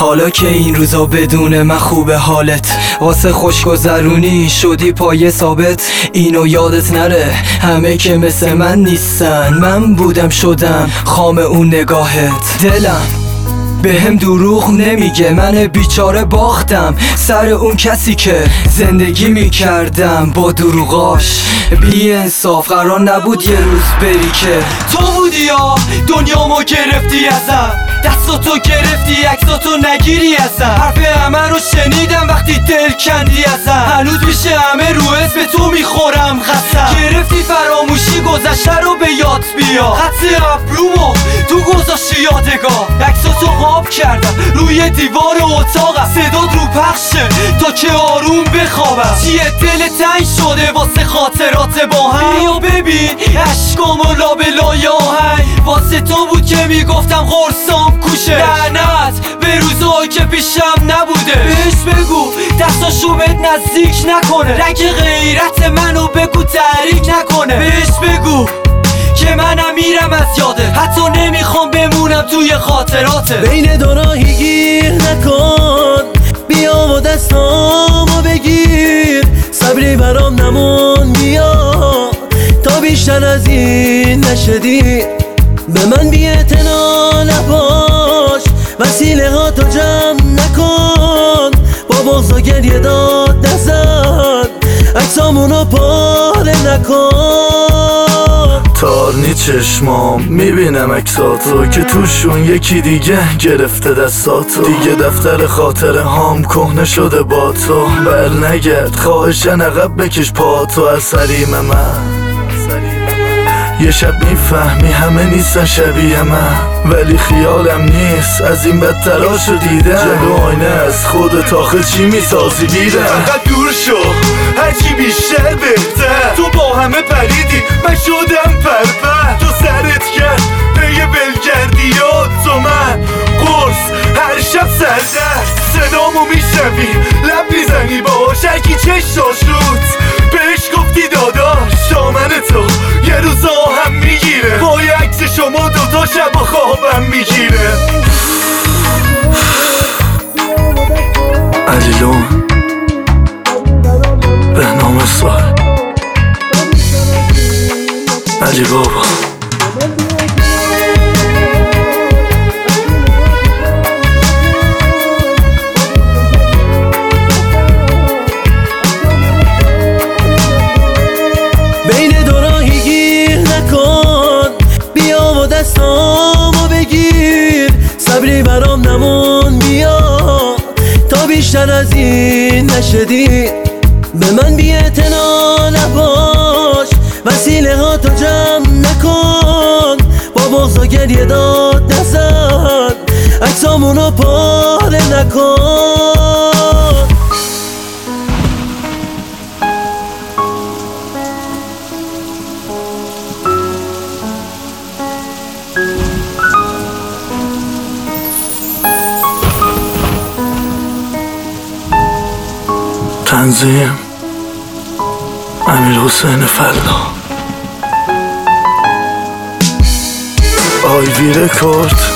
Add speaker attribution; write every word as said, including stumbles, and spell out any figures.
Speaker 1: حالا که این روزا بدون من خوبه حالت، واسه خوشگذرونی شدی پایه ثابت. اینو یادت نره همه که مثل من نیستن، من بودم شدم خام اون نگاهت. دلم به هم دروغ نمیگه، من بیچاره باختم سر اون کسی که زندگی میکردم با دروغاش. بی انصاف قرار نبود یه روز بری که تو بودی یا دنیامو گرفتی ازم، دستاتو گرفتی عکساتو نگیری ازم. حرف همه رو شنیدم وقتی دل کندی ازم، هنوز میشه همه رو اسم تو میخورم قسم. گرفتی فراموشی گذشته رو به یاد بیا، خط ابرومو تو گذاشتی یادگاه. عکساتو قاب کردم روی دیوار اتاقم، صدات رو پخشه تا که آروم بخوابم. چیه دل تنگ شده واسه خاطرات با هم؟ بیا ببین عشقامو لابلای آهنگ، واسه تو بود که میگفتم قرصام کوشه. لعنت به روزایی که پیشم نبوده، بهش بگو دستاشو بهت نزدیک نکنه، رنگ غیرت منو بگو تحریک نکنه. بهش بگو که منم میرم از یاده، حتی نمیخوام بمونم توی خاطراته.
Speaker 2: بین دو راهی گیر نکن، بیا و دستامو بگیر، صبری برام نمون بیا تا بیشتر از این نشدی. به من بی اعتنا نباش، وسیله ها تو جمع نکن، با بغض و گریه داد نزن، عکسامونو پاره نکن.
Speaker 3: تارنی چشمام میبینم عکساتو که توشون یکی دیگه گرفته دستاتو. دیگه دفتر خاطره هام کهنه شده با تو، بر نگرد خواهشن عقب بکش پاتو از حریم من. یه شب میفهمی همه نیستن شبیه من، ولی خیالم نیست از این بدتراشو دیدم. جلو آینه از خودت آخه چی میسازی بیدم؟
Speaker 4: فقط دور شو هرچی بیشتر بهتر، تو با همه پریدی من شدم پرپر. تو سرت کرد پی بلگردیات، تو من قرص هر شب سردر. صدامو میشنوی لب میزنی باش، هرکی چشاش روت بهش گفتی داداش. دامن تو یه روز آهم میگیره، با یه عکس شما دوتا شب و خوابم میگیره.
Speaker 3: علیلون به نام سال علی بابا.
Speaker 2: بین دو راهی گیر نکن، بیا و دستامو بگیر، صبری برام نمون بیا تا بیشتر از این نشدی. به من بی اعتنا نباش، وسیله ها تو جمع نکن، با بغض و گریه داد نزن، عکسامونو پاره نکن.
Speaker 3: تنظیم امیرحسین فلا، آیوی رکورد.